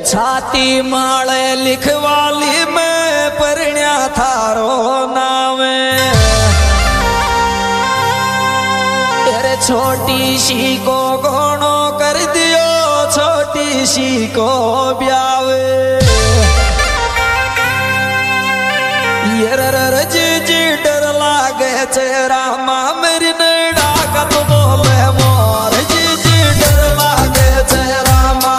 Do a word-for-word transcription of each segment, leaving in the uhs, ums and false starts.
छाती माळे लिखवाली में परण्या थारो नावे तेरे छोटी सी को गोणो कर दियो छोटी सी को ब्यावे ये रर जी जी डर लागे चेहरा माँ मेरी नैडा का तो बोले मोर जी जी डर लागे चेहरा माँ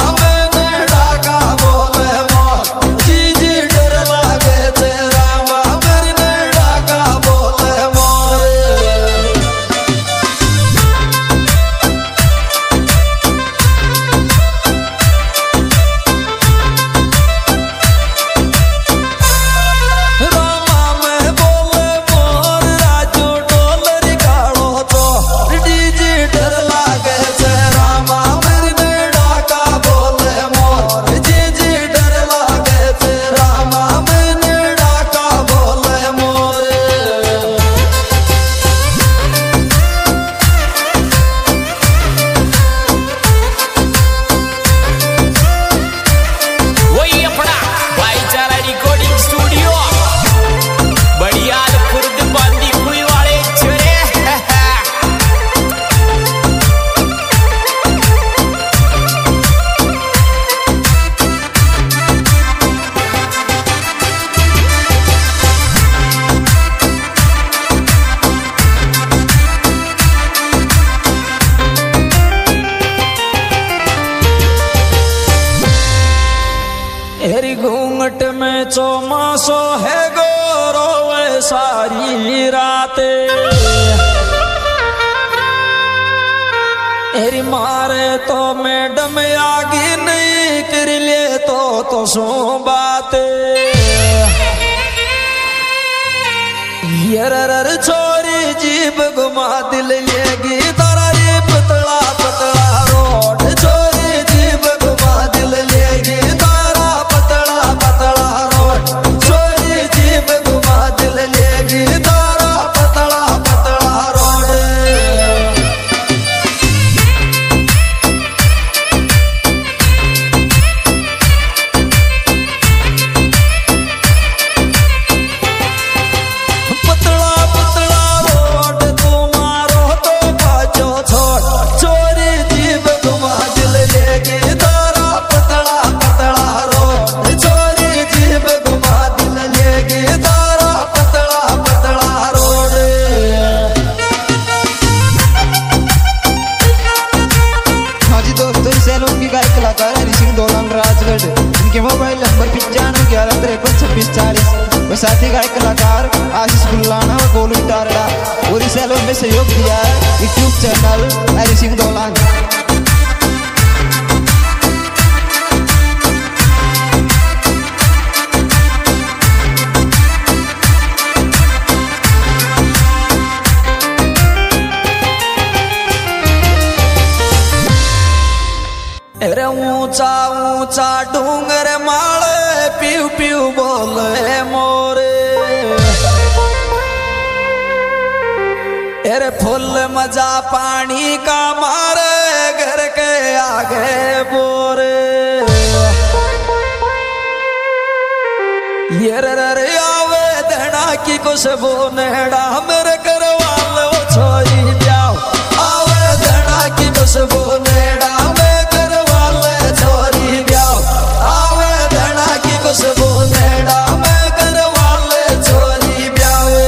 घूंघट में चौमासो है गोरो वे सारी राते एरी मारे तो मैडम आगे नहीं कर ले तो तो सो बाते यरर छोरी जीभ घुमा दिल लेगी तारा रे पतला पतला रोड छोरी जीभ घुमा दिल लेगी साथी गायक कलाकार आशीष गुल्लाना और गोलू टारड़ा और इस एल्बम में सहयोग दिया है यूट्यूब चैनल हरी सिंह दोलान। अरे ऊंचा ऊंचा डूंगर माले पीऊ पीऊ बोले मोरे अरे फुल मजा पानी का मारे घर के आगे बोरे ये रे आवे धना की खुशबू नेड़ा मेरे घर वाले छोरी ब्याह आवे धना की खुशबू नेड़ा खुशबू नेड़ा में घर वाले छोरी ब्यावे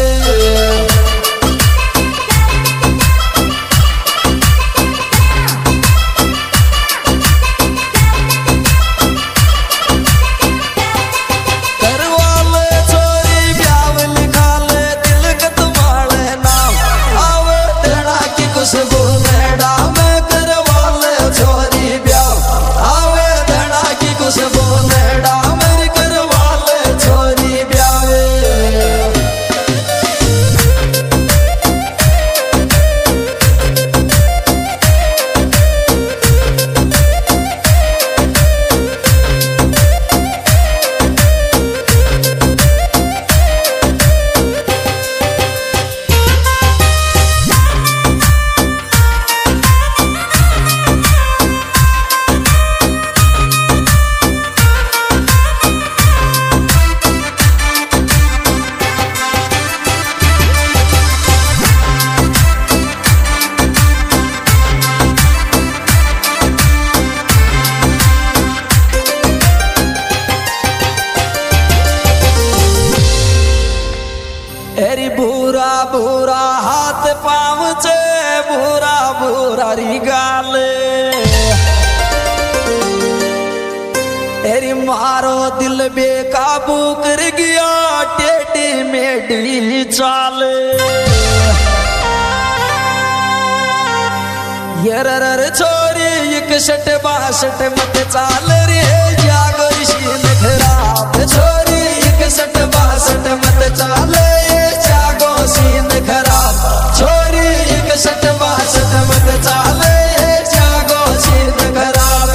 घर वाले छोरी ब्यावे लिखा ले दिल का तुम्हारे नाम आवे तेरा की खुशबू नेड़ा में घर वाले छोरी भूरा भूरा हाथ पाँव चे भूरा भूरा री गाले तेरी मारो दिल बेकाबू कर गया टेढ़ी मेढ़ी चाले यरर छोरी इकसठ बासठ मत चाल रे जागो शीन खराब छोरी इकसठ बासठ मत चाल जागो शीन खराब छोरी इकसठ बासठ मत चाल जागो शीन खराब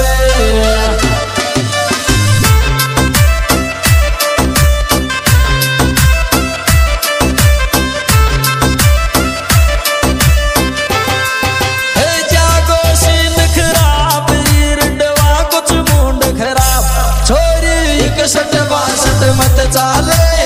इकसठ बासठ मत चाले